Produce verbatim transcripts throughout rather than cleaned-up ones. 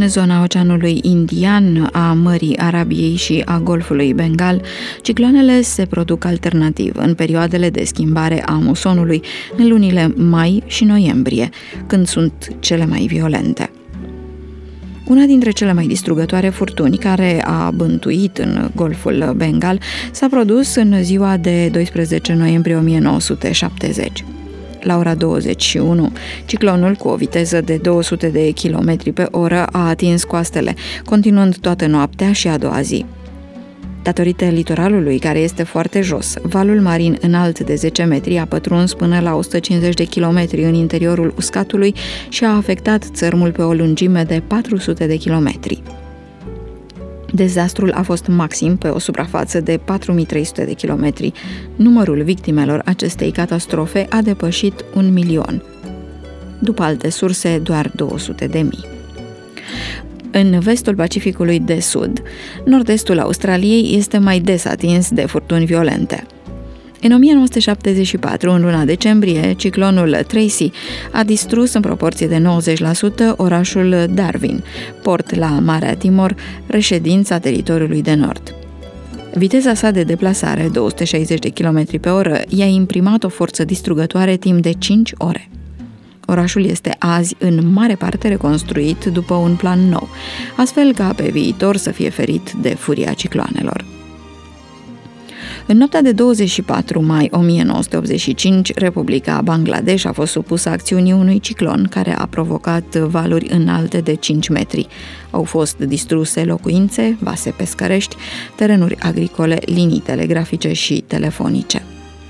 în zona Oceanului Indian, a Mării Arabiei și a Golfului Bengal, cicloanele se produc alternativ în perioadele de schimbare a musonului, în lunile mai și noiembrie, când sunt cele mai violente. Una dintre cele mai distrugătoare furtuni care a bântuit în Golful Bengal s-a produs în ziua de doisprezece noiembrie o mie nouă sute șaptezeci. La ora douăzeci și unu, ciclonul, cu o viteză de două sute de kilometri pe oră, a atins coastele, continuând toată noaptea și a doua zi. Datorită litoralului, care este foarte jos, valul marin înalt de zece metri a pătruns până la o sută cincizeci de kilometri în interiorul uscatului și a afectat țărmul pe o lungime de patru sute de kilometri. Dezastrul a fost maxim pe o suprafață de patru mii trei sute de kilometri. Numărul victimelor acestei catastrofe a depășit un milion. După alte surse, doar două sute de mii. În vestul Pacificului de Sud, nord-estul Australiei este mai des atins de furtuni violente. În o mie nouă sute șaptezeci și patru, în luna decembrie, ciclonul Tracy a distrus în proporție de nouăzeci la sută orașul Darwin, port la Marea Timor, reședința teritoriului de nord. Viteza sa de deplasare, două sute șaizeci de kilometri pe oră, i-a imprimat o forță distrugătoare timp de cinci ore. Orașul este azi în mare parte reconstruit după un plan nou, astfel ca pe viitor să fie ferit de furia cicloanelor. În noaptea de douăzeci și patru mai o mie nouă sute optzeci și cinci, Republica Bangladesh a fost supusă acțiunii unui ciclon care a provocat valuri înalte de cinci metri. Au fost distruse locuințe, vase pescărești, terenuri agricole, linii telegrafice și telefonice.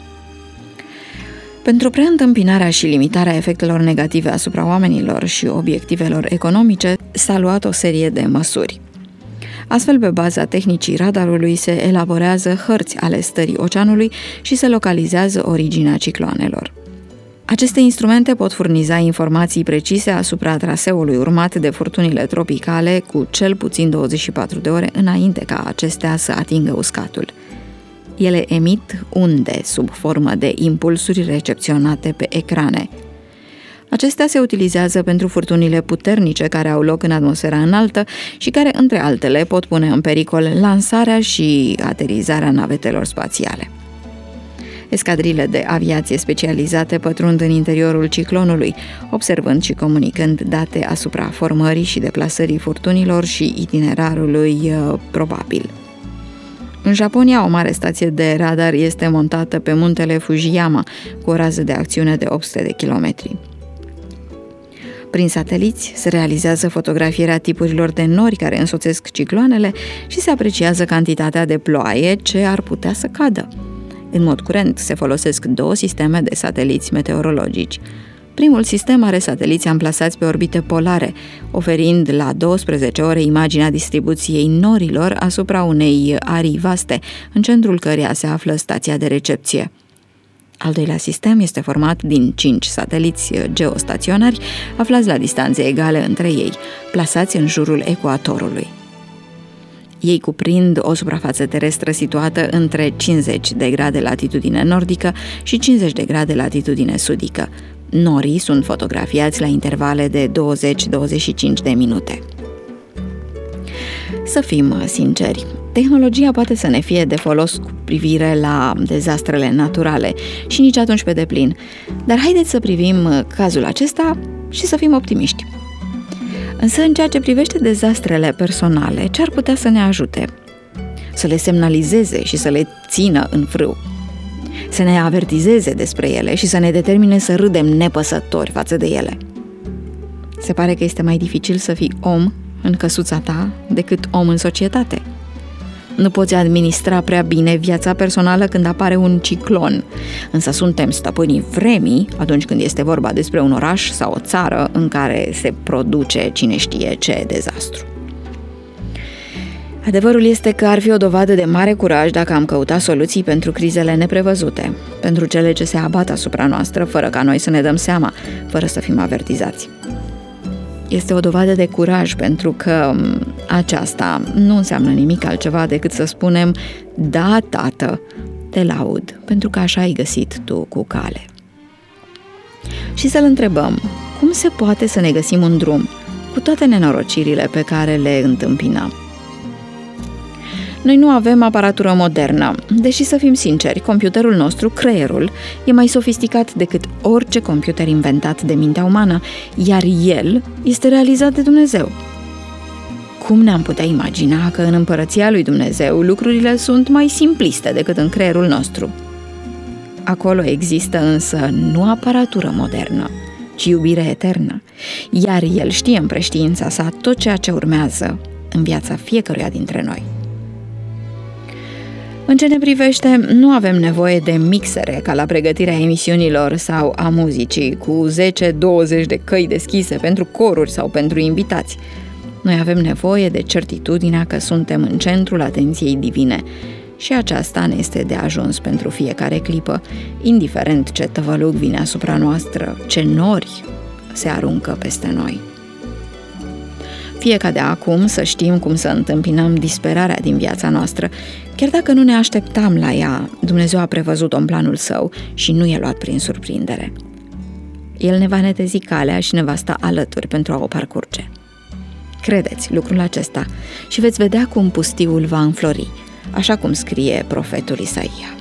Pentru preîntâmpinarea și limitarea efectelor negative asupra oamenilor și obiectivelor economice, s-a luat o serie de măsuri. Astfel, pe baza tehnicii radarului se elaborează hărți ale stării oceanului și se localizează originea cicloanelor. Aceste instrumente pot furniza informații precise asupra traseului urmat de furtunile tropicale cu cel puțin douăzeci și patru de ore înainte ca acestea să atingă uscatul. Ele emit unde sub formă de impulsuri recepționate pe ecrane. Acestea se utilizează pentru furtunile puternice care au loc în atmosfera înaltă și care, între altele, pot pune în pericol lansarea și aterizarea navetelor spațiale. Escadrile de aviație specializate pătrund în interiorul ciclonului, observând și comunicând date asupra formării și deplasării furtunilor și itinerarului uh, probabil. În Japonia, o mare stație de radar este montată pe muntele Fujiyama, cu o rază de acțiune de opt sute de kilometri. Prin sateliți se realizează fotografierea tipurilor de nori care însoțesc cicloanele și se apreciază cantitatea de ploaie ce ar putea să cadă. În mod curent se folosesc două sisteme de sateliți meteorologici. Primul sistem are sateliți amplasați pe orbite polare, oferind la douăsprezece ore imaginea distribuției norilor asupra unei arii vaste, în centrul căreia se află stația de recepție. Al doilea sistem este format din cinci sateliți geostaționari, aflați la distanțe egale între ei, plasați în jurul ecuatorului. Ei cuprind o suprafață terestră situată între cincizeci de grade latitudine nordică și cincizeci de grade latitudine sudică. Norii sunt fotografiați la intervale de douăzeci - douăzeci și cinci de minute. Să fim sinceri, tehnologia poate să ne fie de folos cu privire la dezastrele naturale și nici atunci pe deplin, dar haideți să privim cazul acesta și să fim optimiști. Însă, în ceea ce privește dezastrele personale, ce ar putea să ne ajute? Să le semnalizeze și să le țină în frâu, să ne avertizeze despre ele și să ne determine să râdem nepăsători față de ele. Se pare că este mai dificil să fii om în căsuța ta decât om în societate. Nu poți administra prea bine viața personală când apare un ciclon, însă suntem stăpânii vremii atunci când este vorba despre un oraș sau o țară în care se produce cine știe ce dezastru. Adevărul este că ar fi o dovadă de mare curaj dacă am căutat soluții pentru crizele neprevăzute, pentru cele ce se abat asupra noastră fără ca noi să ne dăm seama, fără să fim avertizați. Este o dovadă de curaj pentru că aceasta nu înseamnă nimic altceva decât să spunem: da, tată, te laud, pentru că așa ai găsit tu cu cale. Și să-l întrebăm, cum se poate să ne găsim un drum, cu toate nenorocirile pe care le întâmpinăm. Noi nu avem aparatură modernă, deși să fim sinceri, computerul nostru, creierul, e mai sofisticat decât orice computer inventat de mintea umană, iar el este realizat de Dumnezeu. Cum ne-am putea imagina că în împărăția lui Dumnezeu lucrurile sunt mai simpliste decât în creierul nostru? Acolo există însă nu aparatură modernă, ci iubire eternă, iar El știe în preștiința sa tot ceea ce urmează în viața fiecăruia dintre noi. În ce ne privește, nu avem nevoie de mixere ca la pregătirea emisiunilor sau a muzicii, cu zece douăzeci de căi deschise pentru coruri sau pentru invitați. Noi avem nevoie de certitudinea că suntem în centrul atenției divine și aceasta ne este de ajuns pentru fiecare clipă, indiferent ce tăvălug vine asupra noastră, ce nori se aruncă peste noi. Fie ca de acum să știm cum să întâmpinăm disperarea din viața noastră, chiar dacă nu ne așteptam la ea, Dumnezeu a prevăzut-o în planul său și nu e luat prin surprindere. El ne va netezi calea și ne va sta alături pentru a o parcurge. Credeți lucrul acesta și veți vedea cum pustiul va înflori, așa cum scrie profetul Isaia.